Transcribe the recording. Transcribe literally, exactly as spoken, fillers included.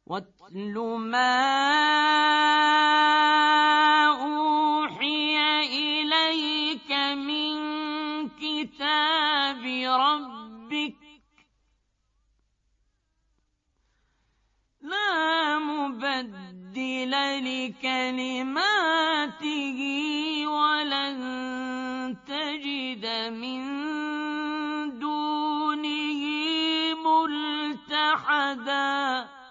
واتل ما أوحي إليك من كتاب ربك لا مبدل لكلماته ولن تجد من دونه ملتحدا